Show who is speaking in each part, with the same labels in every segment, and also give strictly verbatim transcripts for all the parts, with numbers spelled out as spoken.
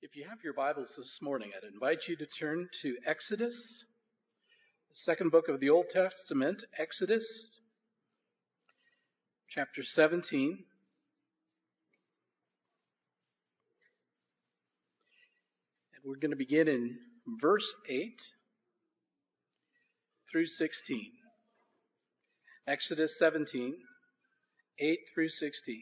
Speaker 1: If you have your Bibles this morning, I'd invite you to turn to Exodus, the second book of the Old Testament, Exodus, chapter seventeen. And we're going to begin in verse eight through sixteen. Exodus seventeen, eight through sixteen.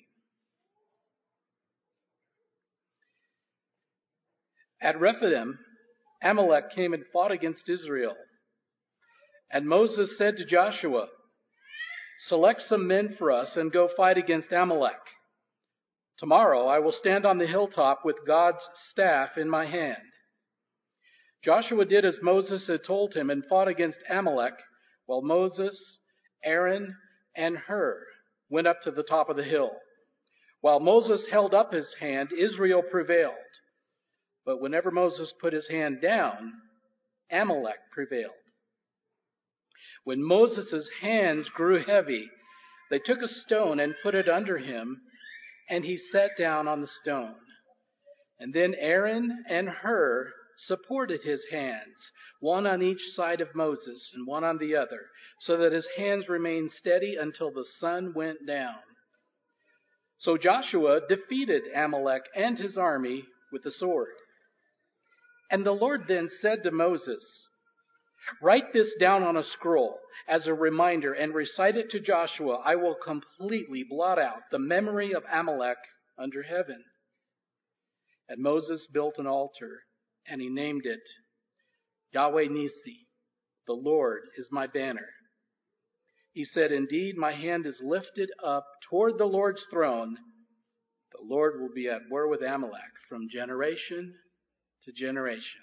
Speaker 1: At Rephidim, Amalek came and fought against Israel. And Moses said to Joshua, "Select some men for us and go fight against Amalek. Tomorrow I will stand on the hilltop with God's staff in my hand." Joshua did as Moses had told him and fought against Amalek, while Moses, Aaron, and Hur went up to the top of the hill. While Moses held up his hand, Israel prevailed. But whenever Moses put his hand down, Amalek prevailed. When Moses' hands grew heavy, they took a stone and put it under him, and he sat down on the stone. And then Aaron and Hur supported his hands, one on each side of Moses and one on the other, so that his hands remained steady until the sun went down. So Joshua defeated Amalek and his army with the sword. And the Lord then said to Moses, "Write this down on a scroll as a reminder and recite it to Joshua. I will completely blot out the memory of Amalek under heaven." And Moses built an altar, and he named it Yahweh Nissi, the Lord is my banner. He said, "Indeed, my hand is lifted up toward the Lord's throne. The Lord will be at war with Amalek from generation to generation."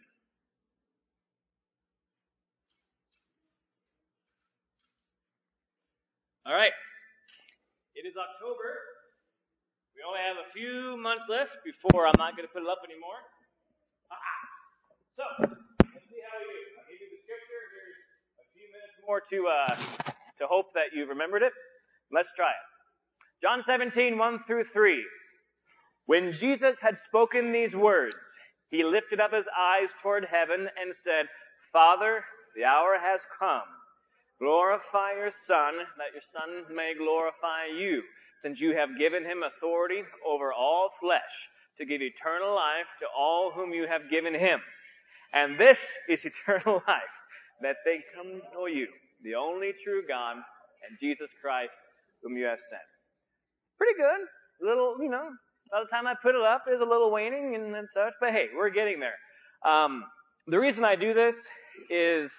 Speaker 2: All right. It is October. We only have a few months left before I'm not going to put it up anymore. Ah. So, let's see how we do. I'll give you the scripture. Here's a few minutes more to uh, to hope that you've remembered it. Let's try it. John seventeen, one through three. When Jesus had spoken these words, he lifted up his eyes toward heaven and said, "Father, the hour has come. Glorify your Son, that your Son may glorify you, since you have given him authority over all flesh, to give eternal life to all whom you have given him. And this is eternal life, that they come to know you, the only true God, and Jesus Christ, whom you have sent." Pretty good. A little, you know, by the time I put it up, there's a little waning and, and such, but hey, we're getting there. Um, the reason I do this is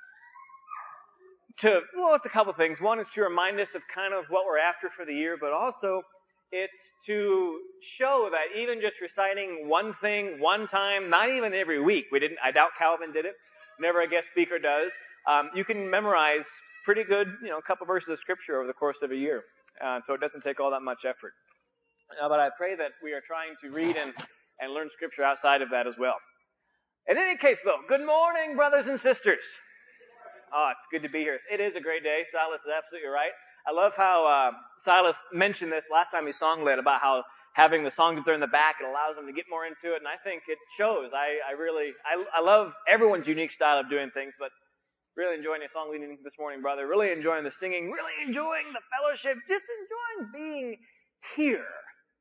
Speaker 2: to, well, it's a couple things. One is to remind us of kind of what we're after for the year, but also it's to show that even just reciting one thing one time, not even every week, we didn't, I doubt Calvin did it, never a guest speaker does, um, you can memorize pretty good, you know, a couple verses of scripture over the course of a year. Uh, so it doesn't take all that much effort. Uh, but I pray that we are trying to read and, and learn scripture outside of that as well. In any case, though, good morning, brothers and sisters. Oh, it's good to be here. It is a great day. Silas is absolutely right. I love how uh, Silas mentioned this last time he song led about how having the songs there in the back, it allows them to get more into it, and I think it shows. I, I really, I, I love everyone's unique style of doing things, but really enjoying the song leading this morning, brother. Really enjoying the singing. Really enjoying the fellowship. Just enjoying being here.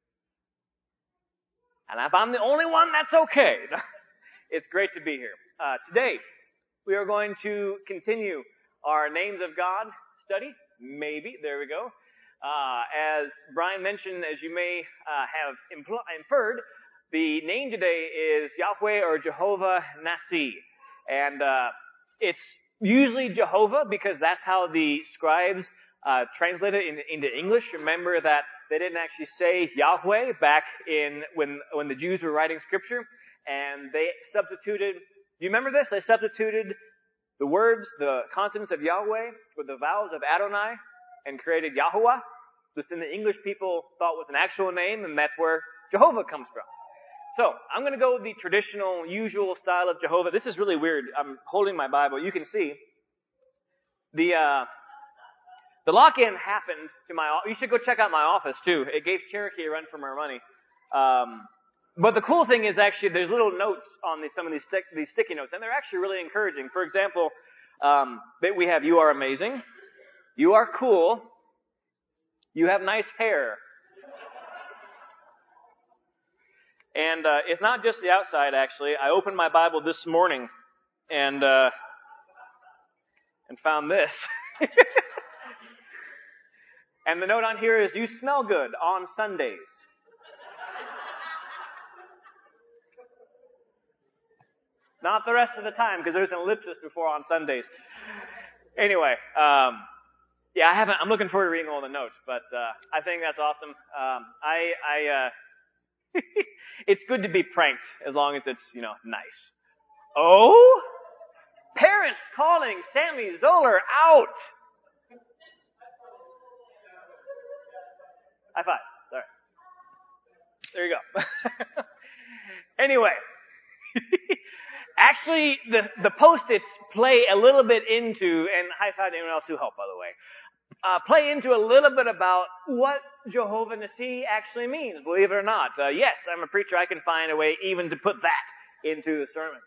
Speaker 2: And if I'm the only one, that's okay. It's great to be here. Uh, today, we are going to continue our Names of God study. Maybe. There we go. Uh, as Brian mentioned, as you may uh, have impl- inferred, the name today is Yahweh or Jehovah Nissi. And uh, it's usually Jehovah because that's how the scribes uh, translate it in, into English. Remember that they didn't actually say Yahweh back in when when the Jews were writing scripture, and they substituted. Do you remember this? They substituted the words, the consonants of Yahweh with the vowels of Adonai, and created Yahuwah. This thing the English people thought was an actual name, and that's where Jehovah comes from. So, I'm going to go with the traditional, usual style of Jehovah. This is really weird. I'm holding my Bible. You can see the uh, the lock-in happened to my. You should go check out my office too. It gave Cherokee a run for her money. Um, but the cool thing is actually there's little notes on these, some of these, stick, these sticky notes, and they're actually really encouraging. For example, um, we have "You are amazing," "You are cool," "You have nice hair." And uh, it's not just the outside, actually. I opened my Bible this morning and uh, and found this. And the note on here is, "You smell good on Sundays." Not the rest of the time, because there's an ellipsis before "on Sundays." Anyway, um, yeah, I haven't. I'm looking forward to reading all the notes, but uh, I think that's awesome. Um, I, I, uh, it's good to be pranked as long as it's, you know, nice. Oh, parents calling Sammy Zoller out. High five. Sorry. There you go. Anyway. Actually, the, the Post-its play a little bit into, and high five to anyone else who helped, by the way, uh, play into a little bit about what Jehovah Nissi actually means, believe it or not. Uh, yes, I'm a preacher. I can find a way even to put that into the sermon.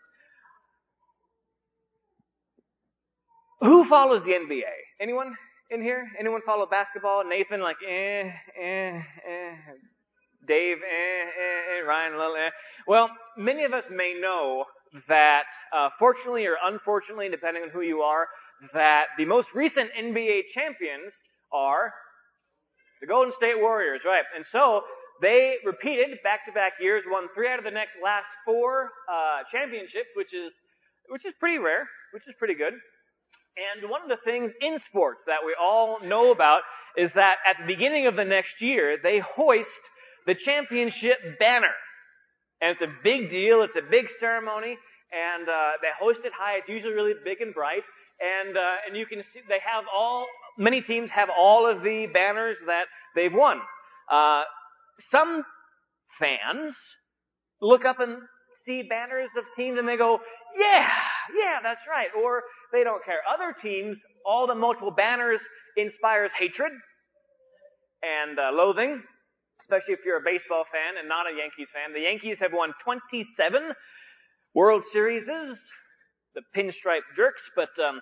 Speaker 2: Who follows the N B A? Anyone in here? Anyone follow basketball? Nathan, like, eh, eh, eh. Dave, eh, eh, eh. Ryan, a little, eh. Well, many of us may know that, uh, fortunately or unfortunately, depending on who you are, that the most recent N B A champions are the Golden State Warriors, right? And so, they repeated back-to-back years, won three out of the next last four, uh, championships, which is, which is pretty rare, which is pretty good. And one of the things in sports that we all know about is that at the beginning of the next year, they hoist the championship banner. And it's a big deal. It's a big ceremony. And uh, they hoist it high. It's usually really big and bright. And uh, and you can see they have all, many teams have all of the banners that they've won. Uh, some fans look up and see banners of teams and they go, yeah, yeah, that's right. Or they don't care. Other teams, all the multiple banners inspires hatred and uh, loathing, especially if you're a baseball fan and not a Yankees fan. The Yankees have won twenty-seven World Series, the pinstripe jerks, but um,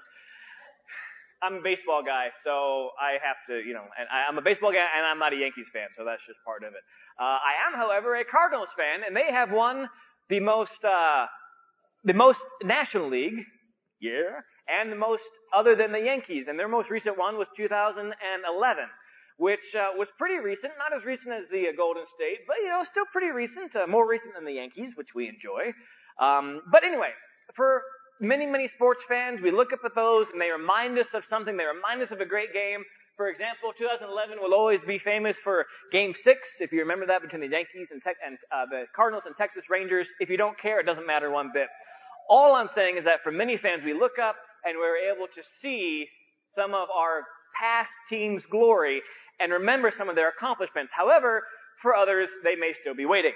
Speaker 2: I'm a baseball guy, so I have to, you know, and I, I'm a baseball guy and I'm not a Yankees fan, so that's just part of it. Uh, I am, however, a Cardinals fan, and they have won the most, uh, the most National League, yeah, and the most other than the Yankees, and their most recent one was two thousand eleven. Which uh, was pretty recent, not as recent as the uh, Golden State, but, you know, still pretty recent, uh, more recent than the Yankees, which we enjoy. Um, but anyway, for many, many sports fans, we look up at those and they remind us of something. They remind us of a great game. For example, two thousand eleven will always be famous for Game six, if you remember that, between the Yankees and, Te- and uh, the Cardinals and Texas Rangers. If you don't care, it doesn't matter one bit. All I'm saying is that for many fans, we look up and we're able to see some of our past team's glory and remember some of their accomplishments. However, for others, they may still be waiting.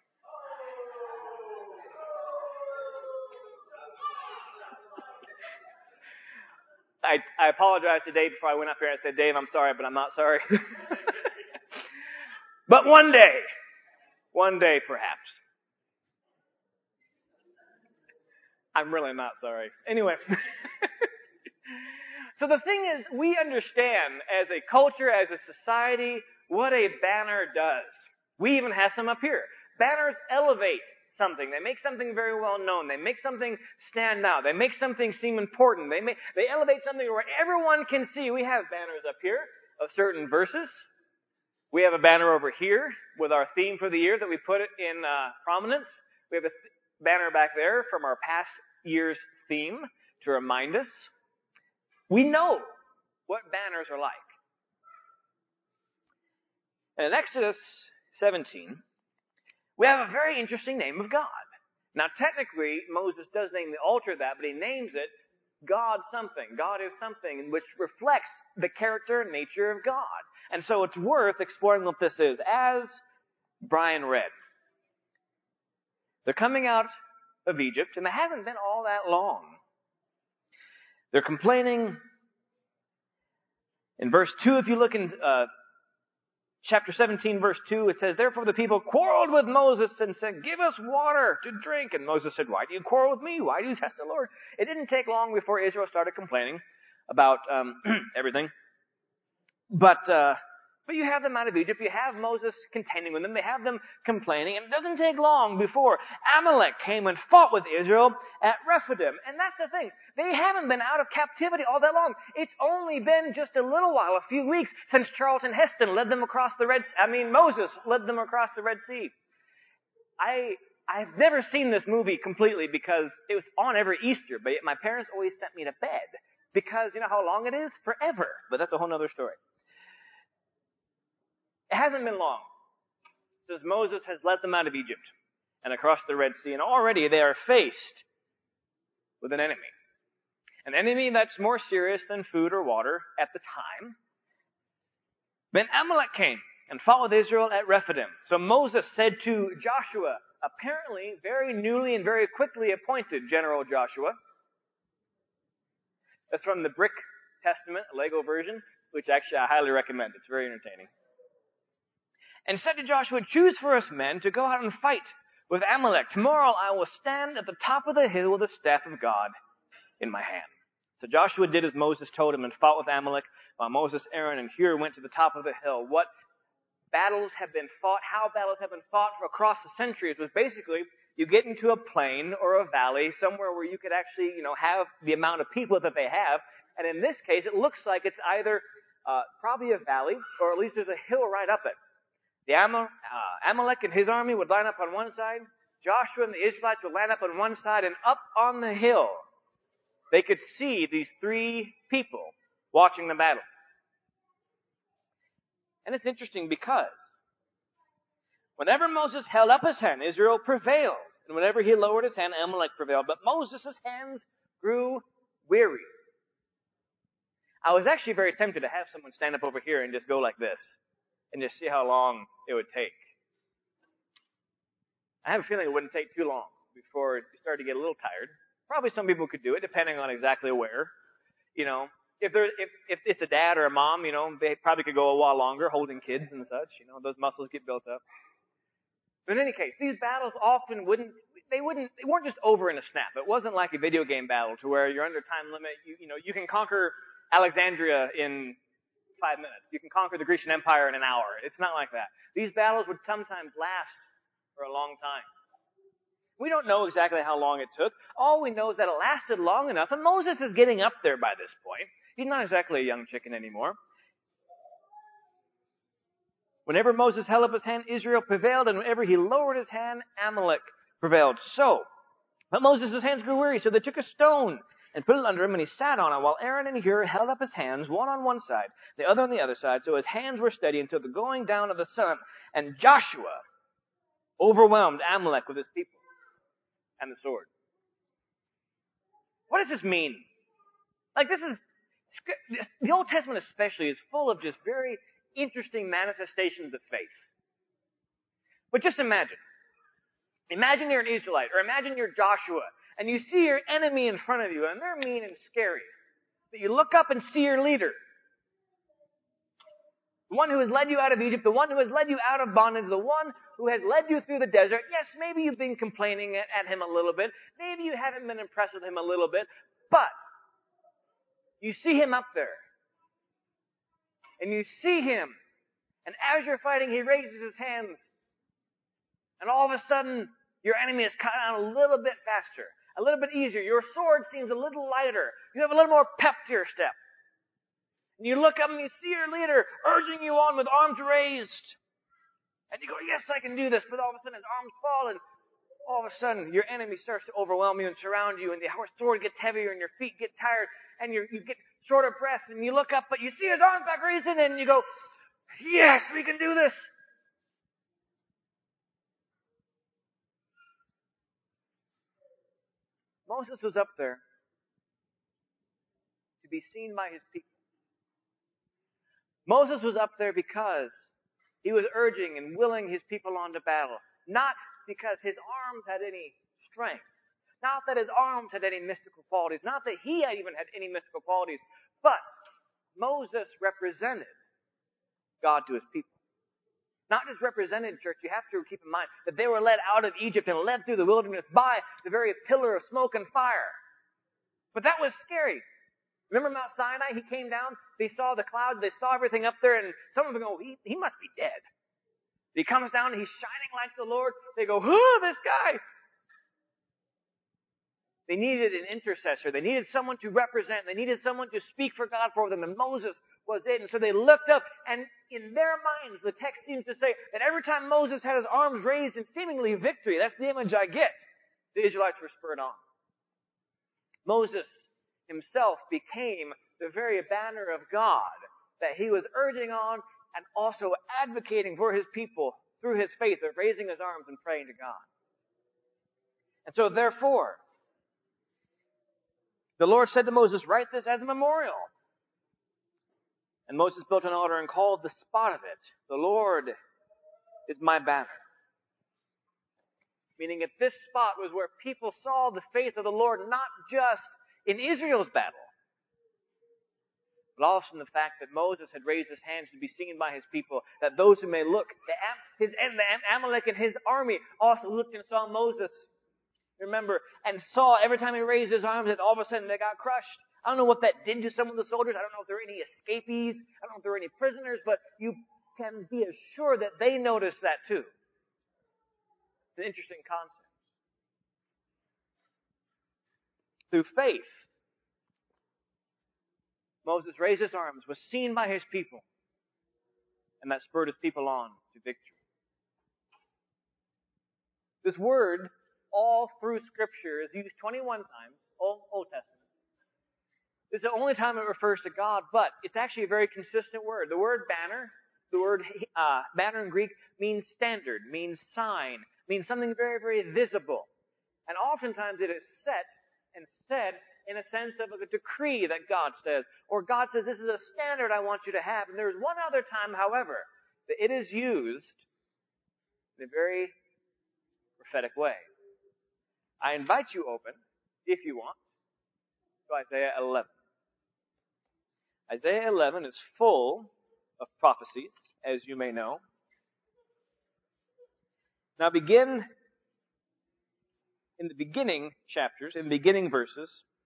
Speaker 2: I, I apologized to Dave before I went up here. I said, Dave, I'm sorry, but I'm not sorry. But one day, one day perhaps. I'm really not sorry. Anyway. So the thing is, we understand as a culture, as a society, what a banner does. We even have some up here. Banners elevate something. They make something very well known. They make something stand out. They make something seem important. They make, they elevate something where everyone can see. We have banners up here of certain verses. We have a banner over here with our theme for the year that we put it in uh, prominence. We have a th- banner back there from our past year's theme to remind us. We know what banners are like. And in Exodus seventeen, we have a very interesting name of God. Now, technically, Moses does name the altar that, but he names it God something. God is something, which reflects the character and nature of God. And so it's worth exploring what this is. As Brian read, they're coming out of Egypt, and they haven't been all that long. They're complaining. In verse two, if you look in uh, chapter seventeen, verse two, it says, "Therefore the people quarreled with Moses and said, 'Give us water to drink.' And Moses said, 'Why do you quarrel with me? Why do you test the Lord?'" It didn't take long before Israel started complaining about um, everything. But uh, but you have them out of Egypt. You have Moses contending with them. They have them complaining. And it doesn't take long before Amalek came and fought with Israel at Rephidim. And that's the thing. They haven't been out of captivity all that long. It's only been just a little while, a few weeks, since Charlton Heston led them across the Red Sea. I mean, Moses led them across the Red Sea. I, I've never seen this movie completely because it was on every Easter, but my parents always sent me to bed because you know how long it is? Forever. But that's a whole other story. It hasn't been long since Moses has led them out of Egypt and across the Red Sea, and already they are faced with an enemy. An enemy that's more serious than food or water at the time. Then Amalek came and fought with Israel at Rephidim. So Moses said to Joshua, apparently very newly and very quickly appointed General Joshua. That's from the Brick Testament, a Lego version, which actually I highly recommend. It's very entertaining. And said to Joshua, "Choose for us men to go out and fight with Amalek. Tomorrow I will stand at the top of the hill with the staff of God in my hand." So Joshua did as Moses told him and fought with Amalek, while Moses, Aaron, and Hur went to the top of the hill. What battles have been fought, how battles have been fought for across the centuries was basically you get into a plain or a valley, somewhere where you could actually, you know, have the amount of people that they have. And in this case, it looks like it's either uh, probably a valley, or at least there's a hill right up it. The Amal, uh, Amalek and his army would line up on one side. Joshua and the Israelites would line up on one side, and up on the hill, they could see these three people watching the battle. And it's interesting because whenever Moses held up his hand, Israel prevailed. And whenever he lowered his hand, Amalek prevailed. But Moses' hands grew weary. I was actually very tempted to have someone stand up over here and just go like this and just see how long it would take. I have a feeling it wouldn't take too long before you start to get a little tired. Probably some people could do it, depending on exactly where. You know, if there, if, if it's a dad or a mom, you know, they probably could go a while longer holding kids and such. You know, those muscles get built up. But in any case, these battles often wouldn't, they wouldn't, they weren't just over in a snap. It wasn't like a video game battle to where you're under time limit. You, you know, you can conquer Alexandria in five minutes. You can conquer the Grecian Empire in an hour. It's not like that. These battles would sometimes last for a long time. We don't know exactly how long it took. All we know is that it lasted long enough, and Moses is getting up there by this point. He's not exactly a young chicken anymore. Whenever Moses held up his hand, Israel prevailed, and whenever he lowered his hand, Amalek prevailed. So, but Moses' hands grew weary, so they took a stone and put it under him, and he sat on it, while Aaron and Hur held up his hands, one on one side, the other on the other side, so his hands were steady until the going down of the sun. And Joshua overwhelmed Amalek with his people and the sword. What does this mean? Like, this is, the Old Testament especially is full of just very interesting manifestations of faith. But just imagine. Imagine you're an Israelite, or imagine you're Joshua, and you see your enemy in front of you, and they're mean and scary. But you look up and see your leader. The one who has led you out of Egypt, the one who has led you out of bondage, the one who has led you through the desert. Yes, maybe you've been complaining at, at him a little bit. Maybe you haven't been impressed with him a little bit. But you see him up there. And you see him. And as you're fighting, he raises his hands. And all of a sudden, your enemy is cut out a little bit faster. A little bit easier. Your sword seems a little lighter. You have a little more pep to your step. And you look up and you see your leader urging you on with arms raised. And you go, yes, I can do this. But all of a sudden his arms fall, and all of a sudden your enemy starts to overwhelm you and surround you, and the sword gets heavier and your feet get tired and you you get short of breath, and you look up but you see his arms back raised, and you go, yes, we can do this. Moses was up there to be seen by his people. Moses was up there because he was urging and willing his people on to battle. Not because his arms had any strength. Not that his arms had any mystical qualities. Not that he even had any mystical qualities. But Moses represented God to his people. Not just represented, church. You have to keep in mind that they were led out of Egypt and led through the wilderness by the very pillar of smoke and fire. But that was scary. Remember Mount Sinai? He came down, they saw the cloud, they saw everything up there, and some of them go, he, he must be dead. He comes down, he's shining like the Lord. They go, oh, this guy. They needed an intercessor. They needed someone to represent. They needed someone to speak for God for them, and Moses was it. And so they looked up, and in their minds, the text seems to say that every time Moses had his arms raised in seemingly victory, that's the image I get, the Israelites were spurred on. Moses himself became the very banner of God that he was urging on and also advocating for his people through his faith of raising his arms and praying to God. And so therefore, the Lord said to Moses, write this as a memorial. And Moses built an altar and called the spot of it, the Lord is my banner. Meaning at this spot was where people saw the faith of the Lord, not just in Israel's battle, but also in the fact that Moses had raised his hands to be seen by his people, that those who may look, the, Am- his, and the Amalek and his army also looked and saw Moses, remember, and saw every time he raised his arms that all of a sudden they got crushed. I don't know what that did to some of the soldiers. I don't know if there were any escapees. I don't know if there were any prisoners, but you can be assured that they noticed that too. It's an interesting concept. Through faith, Moses raised his arms, was seen by his people, and that spurred his people on to victory. This word, all through Scripture, is used twenty-one times, Old, Old Testament. This is the only time it refers to God, but it's actually a very consistent word. The word banner, the word uh, banner in Greek means standard, means sign, means something very, very visible. And oftentimes it is set and said in a sense of a decree that God says, or God says, this is a standard I want you to have. And there's one other time, however, that it is used in a very prophetic way. I invite you open, if you want, to Isaiah eleven. Isaiah eleven is full of prophecies, as you may know. Now begin in the beginning chapters, in the beginning verses.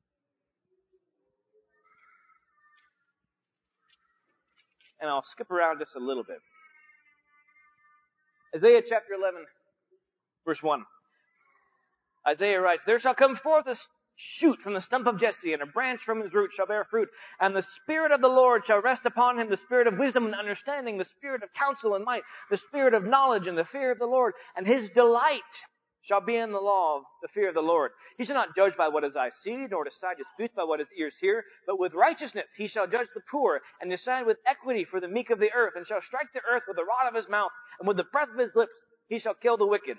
Speaker 2: And I'll skip around just a little bit. Isaiah chapter eleven, verse one. Isaiah writes, there shall come forth a shoot from the stump of Jesse, and a branch from his root shall bear fruit. And the Spirit of the Lord shall rest upon him, the Spirit of wisdom and understanding, the Spirit of counsel and might, the Spirit of knowledge and the fear of the Lord. And his delight shall be in the law of the fear of the Lord. He shall not judge by what his eyes see, nor decide disputes by what his ears hear, but with righteousness he shall judge the poor, and decide with equity for the meek of the earth, and shall strike the earth with the rod of his mouth, and with the breath of his lips he shall kill the wicked.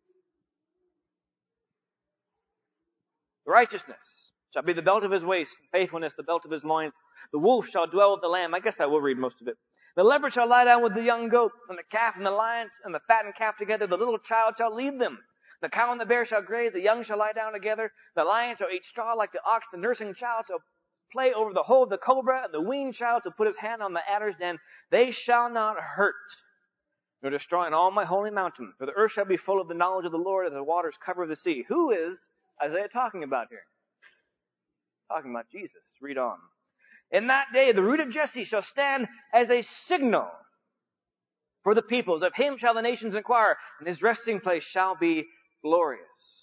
Speaker 2: Righteousness shall be the belt of his waist, faithfulness the belt of his loins. The wolf shall dwell with the lamb. I guess I will read most of it. The leopard shall lie down with the young goat, and the calf and the lion and the fattened calf together. The little child shall lead them. The cow and the bear shall graze, the young shall lie down together. The lion shall eat straw like the ox. The nursing child shall play over the hole of the cobra, and the weaned child shall put his hand on the adder's den. They shall not hurt, nor destroy in all my holy mountain. For the earth shall be full of the knowledge of the Lord, and the waters cover the sea. Who is Isaiah talking about here? Talking about Jesus. Read on. In that day, the root of Jesse shall stand as a signal for the peoples. Of him shall the nations inquire, and his resting place shall be glorious.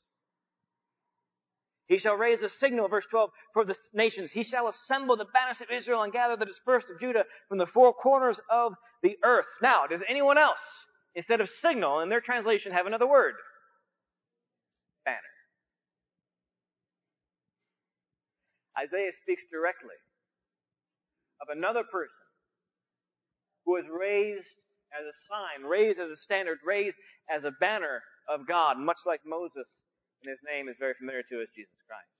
Speaker 2: He shall raise a signal, verse twelve, for the nations. He shall assemble the banished of Israel and gather the dispersed of Judah from the four corners of the earth. Now, does anyone else, instead of signal in their translation, have another word? Banner. Isaiah speaks directly of another person who was raised as a sign, raised as a standard, raised as a banner of God, much like Moses, and his name is very familiar to us, Jesus Christ.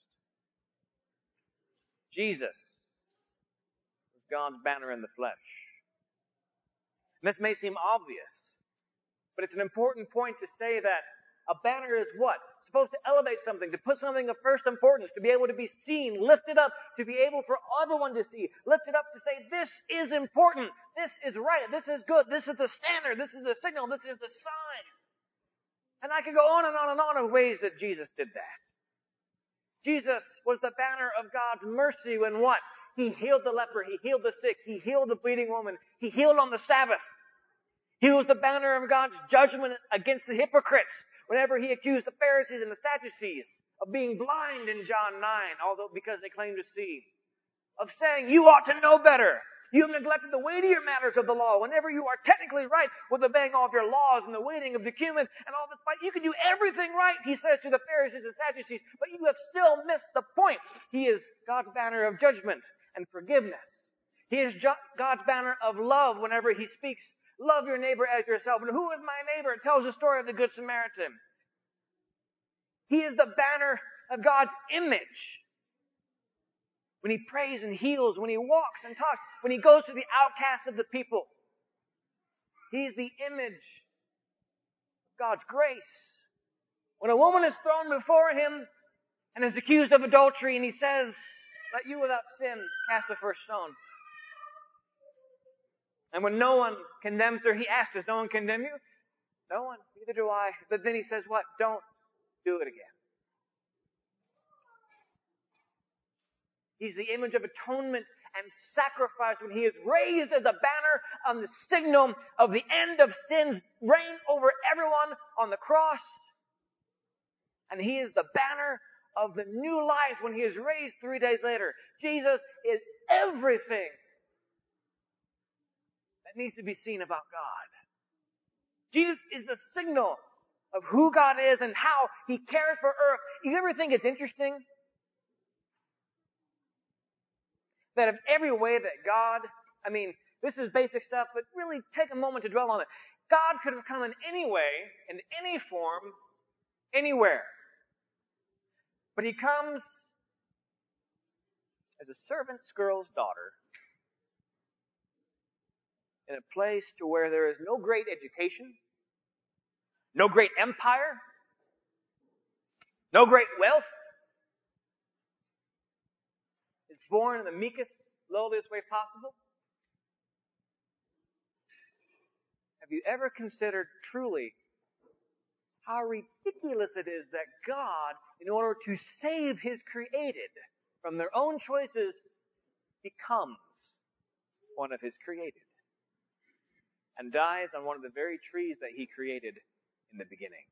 Speaker 2: Jesus was God's banner in the flesh. And this may seem obvious, but it's an important point to say that a banner is what? It's supposed to elevate something, to put something of first importance, to be able to be seen, lifted up, to be able for everyone to see, lifted up to say, this is important, this is right, this is good, this is the standard, this is the signal, this is the sign. And I could go on and on and on of ways that Jesus did that. Jesus was the banner of God's mercy when what? He healed the leper, he healed the sick, he healed the bleeding woman, he healed on the Sabbath. He was the banner of God's judgment against the hypocrites whenever he accused the Pharisees and the Sadducees of being blind in John nine, although because they claimed to see. Of saying, you ought to know better. You have neglected the weightier matters of the law. Whenever you are technically right with obeying all of your laws and the waiting of decument and all this, you can do everything right, he says to the Pharisees and Sadducees, but you have still missed the point. He is God's banner of judgment and forgiveness. He is God's banner of love whenever he speaks, love your neighbor as yourself. And who is my neighbor? It tells the story of the Good Samaritan. He is the banner of God's image. When he prays and heals, when he walks and talks, when he goes to the outcasts of the people. He is the image of God's grace. When a woman is thrown before him and is accused of adultery and he says, let you without sin cast the first stone. And when no one condemns her, he asks, does no one condemn you? No one, neither do I. But then he says what? Don't do it again. He's the image of atonement and sacrifice when he is raised as a banner on the signal of the end of sin's reign over everyone on the cross. And he is the banner of the new life when he is raised three days later. Jesus is everything that needs to be seen about God. Jesus is the signal of who God is and how he cares for earth. You ever think it's interesting that of every way that God, I mean, this is basic stuff, but really take a moment to dwell on it. God could have come in any way, in any form, anywhere. But he comes as a servant's girl's daughter in a place to where there is no great education, no great empire, no great wealth. Is born in the meekest, lowliest way possible. Have you ever considered truly how ridiculous it is that God, in order to save his created from their own choices, becomes one of his created and dies on one of the very trees that he created in the beginning?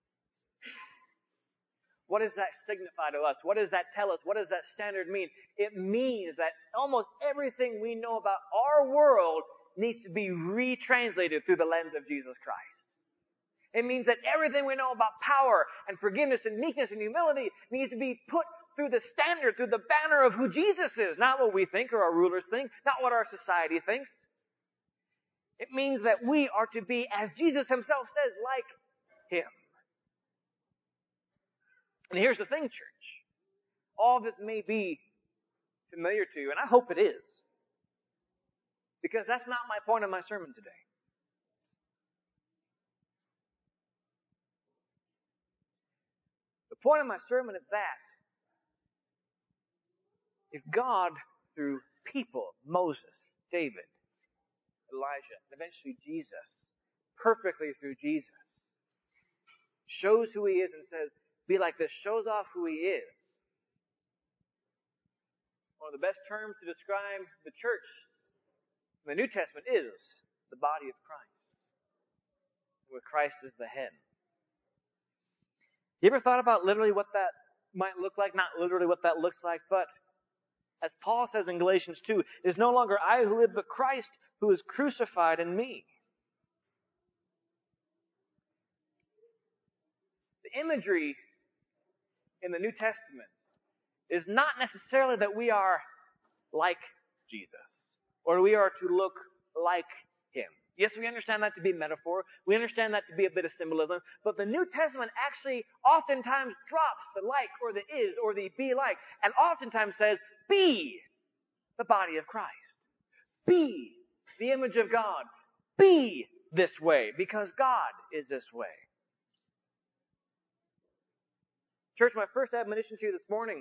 Speaker 2: What does that signify to us? What does that tell us? What does that standard mean? It means that almost everything we know about our world needs to be retranslated through the lens of Jesus Christ. It means that everything we know about power and forgiveness and meekness and humility needs to be put through the standard, through the banner of who Jesus is, not what we think or our rulers think, not what our society thinks. It means that we are to be, as Jesus himself says, like him. And here's the thing, church. All this may be familiar to you, and I hope it is. Because that's not my point of my sermon today. The point of my sermon is that if God, through people, Moses, David, Elijah, and eventually Jesus, perfectly through Jesus, shows who he is and says, be like this, shows off who he is. One of the best terms to describe the church in the New Testament is the body of Christ, where Christ is the head. You ever thought about literally what that might look like? Not literally what that looks like, but as Paul says in Galatians two, it is no longer I who live, but Christ who is crucified in me. The imagery in the New Testament is not necessarily that we are like Jesus, or we are to look like him. Yes, we understand that to be metaphor. We understand that to be a bit of symbolism. But the New Testament actually oftentimes drops the like or the is or the be like, and oftentimes says, be the body of Christ. Be the image of God. Be this way, because God is this way. Church, my first admonition to you this morning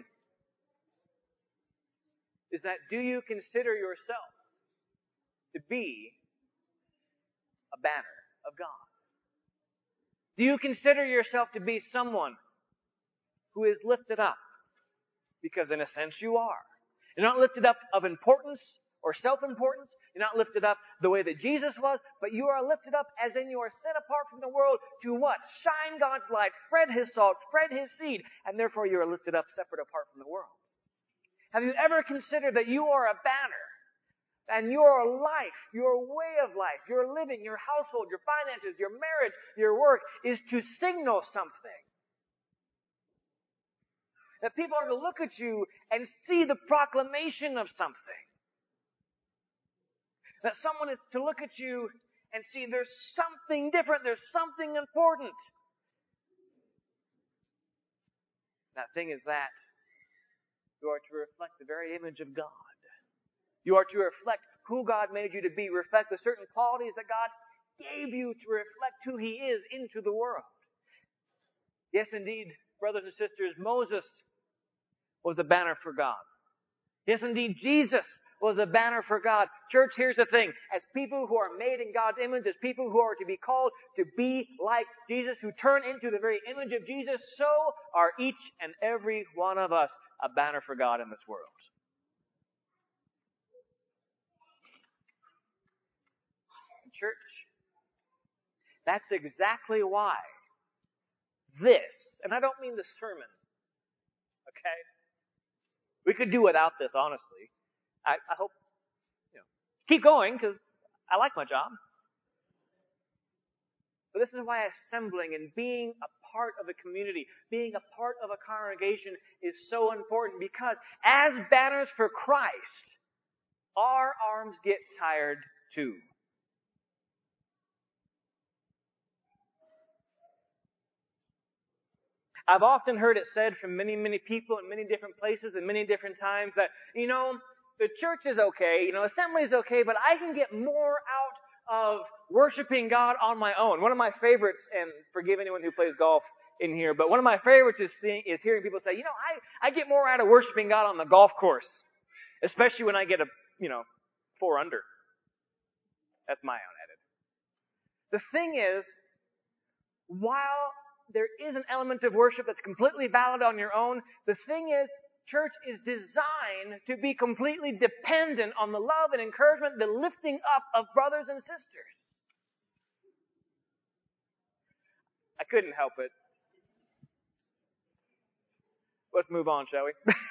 Speaker 2: is that do you consider yourself to be a banner of God? Do you consider yourself to be someone who is lifted up? Because in a sense you are. You're not lifted up of importance or self-importance. You're not lifted up the way that Jesus was, but you are lifted up as in you are set apart from the world to what? Shine God's light, spread His salt, spread His seed, and therefore you are lifted up separate apart from the world. Have you ever considered that you are a banner? And your life, your way of life, your living, your household, your finances, your marriage, your work is to signal something. That people are to look at you and see the proclamation of something. That someone is to look at you and see there's something different, there's something important. That thing is that you are to reflect the very image of God. You are to reflect who God made you to be, reflect the certain qualities that God gave you to reflect who He is into the world. Yes, indeed, brothers and sisters, Moses was a banner for God. Yes, indeed, Jesus was a banner for God. Church, here's the thing. As people who are made in God's image, as people who are to be called to be like Jesus, who turn into the very image of Jesus, so are each and every one of us a banner for God in this world. Church, that's exactly why this, and I don't mean the sermon, okay? We could do without this, honestly. I, I hope, you know, keep going because I like my job. But this is why assembling and being a part of a community, being a part of a congregation is so important, because as banners for Christ, our arms get tired too. I've often heard it said from many, many people in many different places and many different times that, you know, the church is okay, you know, assembly is okay, but I can get more out of worshiping God on my own. One of my favorites, and forgive anyone who plays golf in here, but one of my favorites is seeing, is hearing people say, you know, I, I get more out of worshiping God on the golf course, especially when I get a, you know, four under. That's my own edit. The thing is, while there is an element of worship that's completely valid on your own, the thing is, church is designed to be completely dependent on the love and encouragement, the lifting up of brothers and sisters. I couldn't help it. Let's move on, shall we?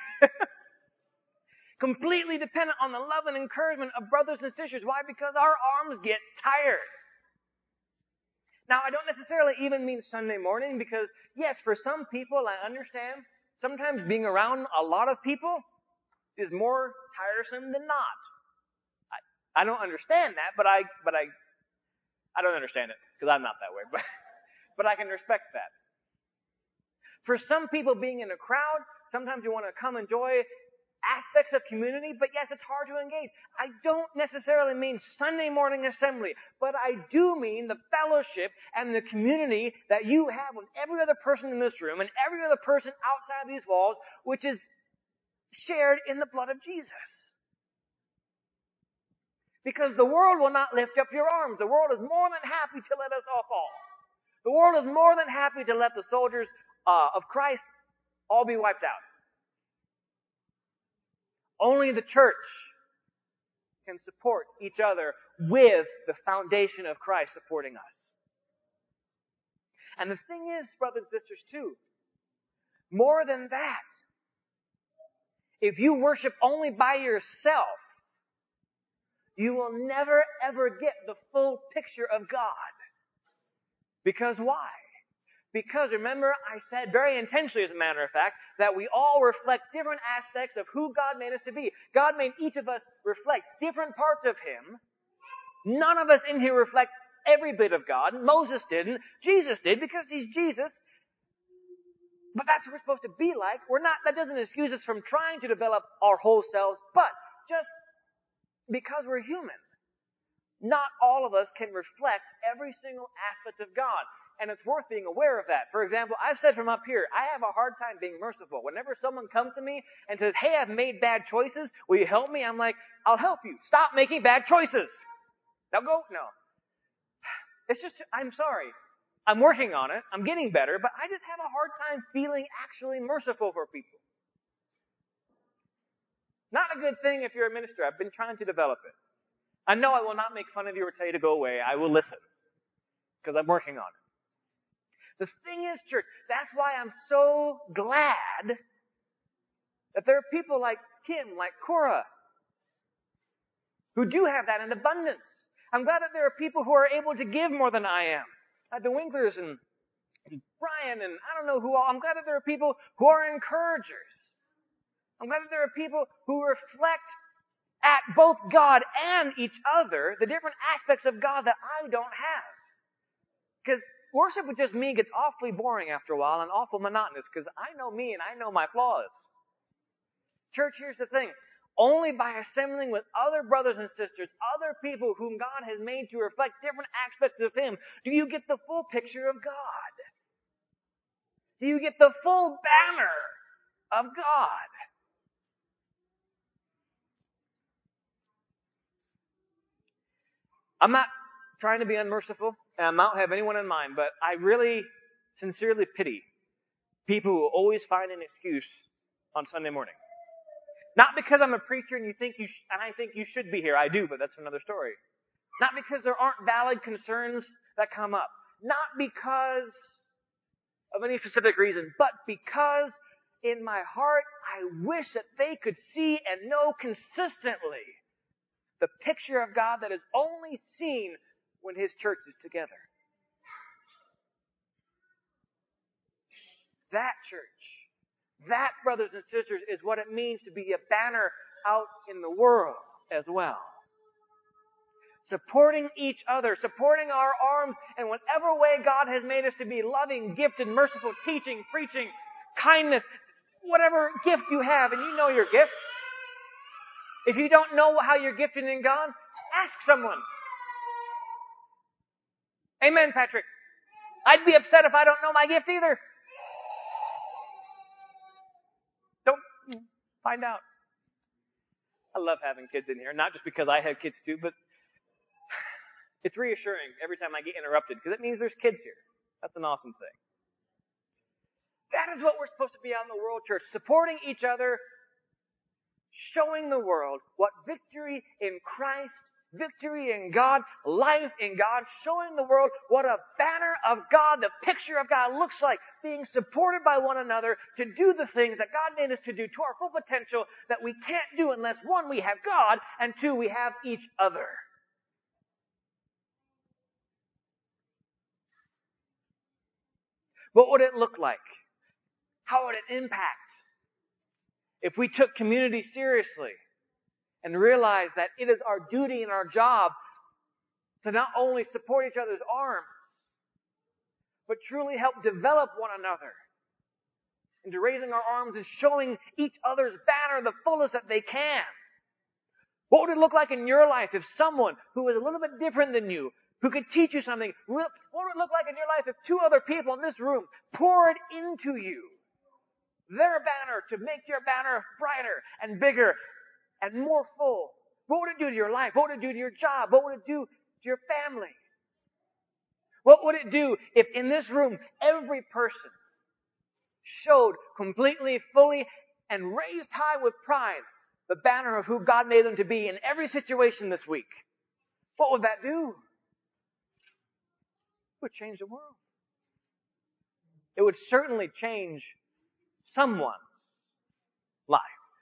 Speaker 2: Completely dependent on the love and encouragement of brothers and sisters. Why? Because our arms get tired. Now, I don't necessarily even mean Sunday morning, because, yes, for some people, I understand, sometimes being around a lot of people is more tiresome than not. I, I don't understand that, but I, but I, I don't understand it, because I'm not that way, but, but I can respect that. For some people, being in a crowd, sometimes you want to come enjoy aspects of community, but yes, it's hard to engage. I don't necessarily mean Sunday morning assembly, but I do mean the fellowship and the community that you have with every other person in this room and every other person outside these walls, which is shared in the blood of Jesus. Because the world will not lift up your arms. The world is more than happy to let us all fall. The world is more than happy to let the soldiers uh, of Christ all be wiped out. Only the church can support each other with the foundation of Christ supporting us. And the thing is, brothers and sisters, too, more than that, if you worship only by yourself, you will never ever get the full picture of God. Because why? Because remember, I said very intentionally, as a matter of fact, that we all reflect different aspects of who God made us to be. God made each of us reflect different parts of Him. None of us in here reflect every bit of God. Moses didn't. Jesus did, because He's Jesus. But that's what we're supposed to be like. We're not, that doesn't excuse us from trying to develop our whole selves, but just because we're human, not all of us can reflect every single aspect of God. and it's worth being aware of that. For example, I've said from up here, I have a hard time being merciful. Whenever someone comes to me and says, hey, I've made bad choices, will you help me? I'm like, I'll help you. Stop making bad choices. Now go, no. It's just, I'm sorry. I'm working on it. I'm getting better, but I just have a hard time feeling actually merciful for people. Not a good thing if you're a minister. I've been trying to develop it. I know I will not make fun of you or tell you to go away. I will listen because I'm working on it. The thing is, church, that's why I'm so glad that there are people like Kim, like Cora, who do have that in abundance. I'm glad that there are people who are able to give more than I am. Like the Winklers and, and Brian and I don't know who all. I'm glad that there are people who are encouragers. I'm glad that there are people who reflect at both God and each other the different aspects of God that I don't have. Because worship with just me gets awfully boring after a while and awful monotonous because I know me and I know my flaws. Church, here's the thing. Only by assembling with other brothers and sisters, other people whom God has made to reflect different aspects of Him, do you get the full picture of God. Do you get the full banner of God. I'm not trying to be unmerciful, and I don't have anyone in mind, but I really sincerely pity people who always find an excuse on Sunday morning. Not because I'm a preacher and you think you sh- and I think you should be here. I do, but that's another story. Not because there aren't valid concerns that come up. Not because of any specific reason, but because in my heart I wish that they could see and know consistently the picture of God that is only seen when His church is together. That church, that, brothers and sisters, is what it means to be a banner out in the world as well. Supporting each other, supporting our arms in whatever way God has made us to be, loving, gifted, merciful, teaching, preaching, kindness, whatever gift you have, and you know your gift. If you don't know how you're gifted in God, ask someone. Amen, Patrick. I'd be upset if I don't know my gift either. Don't find out. I love having kids in here, not just because I have kids too, but it's reassuring every time I get interrupted because it means there's kids here. That's an awesome thing. That is what we're supposed to be out in the world, church. Supporting each other, showing the world what victory in Christ, victory in God, life in God, showing the world what a banner of God, the picture of God looks like, being supported by one another to do the things that God made us to do to our full potential that we can't do unless, one, we have God, and two, we have each other. What would it look like? How would it impact if we took community seriously and realized that it is our duty and our job to not only support each other's arms, but truly help develop one another into raising our arms and showing each other's banner the fullest that they can? What would it look like in your life if someone who was a little bit different than you, who could teach you something, what would it look like in your life if two other people in this room poured into you their banner to make your banner brighter and bigger and more full? What would it do to your life? What would it do to your job? What would it do to your family? What would it do if in this room every person showed completely, fully, and raised high with pride the banner of who God made them to be in every situation this week? What would that do? It would change the world. It would certainly change someone's life.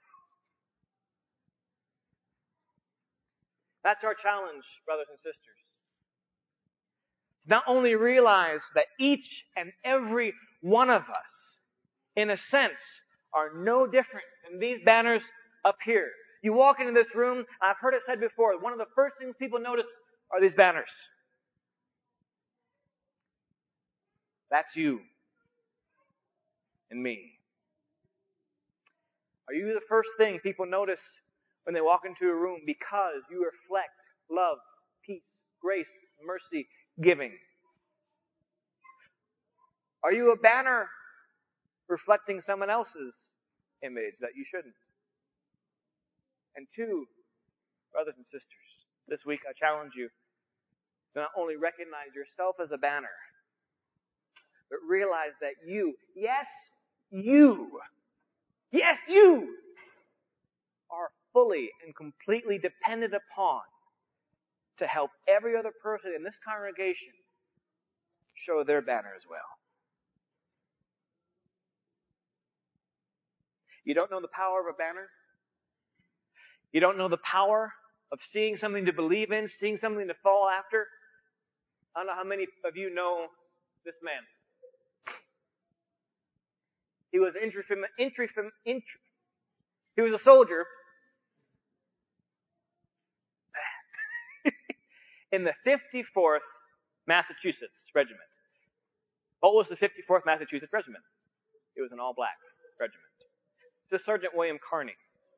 Speaker 2: That's our challenge, brothers and sisters. To not only realize that each and every one of us, in a sense, are no different than these banners up here. You walk into this room, I've heard it said before, one of the first things people notice are these banners. That's you and me. Are you the first thing people notice when they walk into a room because you reflect love, peace, grace, mercy, giving? Are you a banner reflecting someone else's image that you shouldn't? And two, brothers and sisters, this week I challenge you to not only recognize yourself as a banner, but realize that you, yes, you, yes, you are fully and completely dependent upon to help every other person in this congregation show their banner as well. You don't know the power of a banner? You don't know the power of seeing something to believe in, seeing something to follow after? I don't know how many of you know this man. He was entry from, entry from, entry. He was a soldier in the fifty-fourth Massachusetts Regiment. What was the fifty-fourth Massachusetts Regiment? It was an all-black regiment. This is Sergeant William Carney.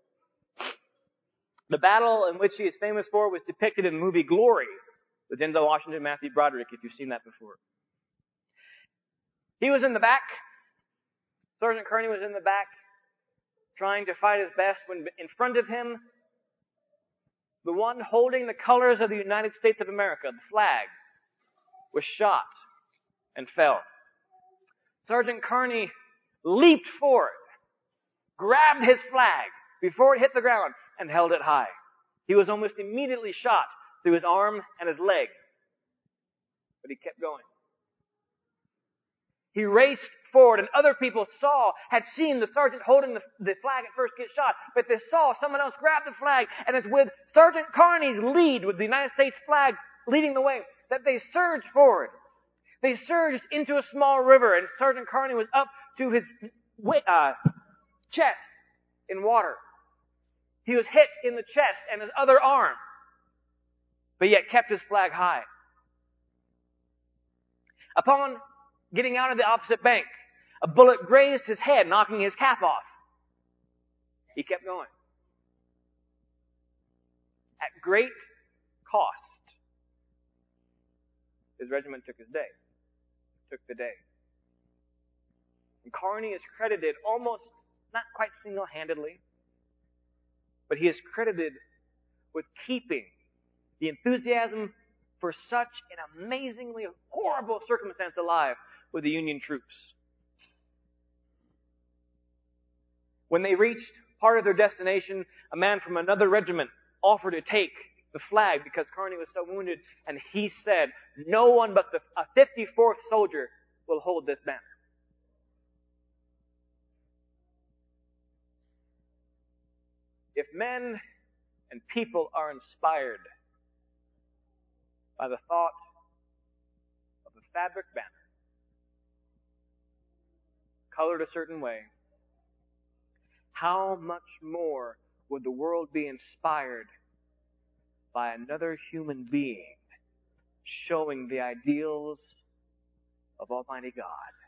Speaker 2: The battle in which he is famous for was depicted in the movie Glory with Denzel Washington and Matthew Broderick, if you've seen that before. He was in the back. Sergeant Carney was in the back trying to fight his best when in front of him, the one holding the colors of the United States of America, the flag, was shot and fell. Sergeant Carney leaped forward, grabbed his flag before it hit the ground, and held it high. He was almost immediately shot through his arm and his leg, but he kept going. He raced forward, and other people saw, had seen the sergeant holding the, the flag at first get shot, but they saw someone else grab the flag, and it's with Sergeant Carney's lead, with the United States flag leading the way, that they surged forward. They surged into a small river, and Sergeant Carney was up to his uh, chest in water. He was hit in the chest and his other arm, but yet kept his flag high. Upon getting out of the opposite bank, a bullet grazed his head, knocking his cap off. He kept going. At great cost, his regiment took his day, took the day. And Carney is credited almost, not quite single-handedly, but he is credited with keeping the enthusiasm for such an amazingly horrible circumstance alive with the Union troops. When they reached part of their destination, a man from another regiment offered to take the flag because Carney was so wounded, and he said, "No one but the a fifty-fourth soldier will hold this banner." If men and people are inspired by the thought of a fabric banner, colored a certain way, how much more would the world be inspired by another human being showing the ideals of Almighty God?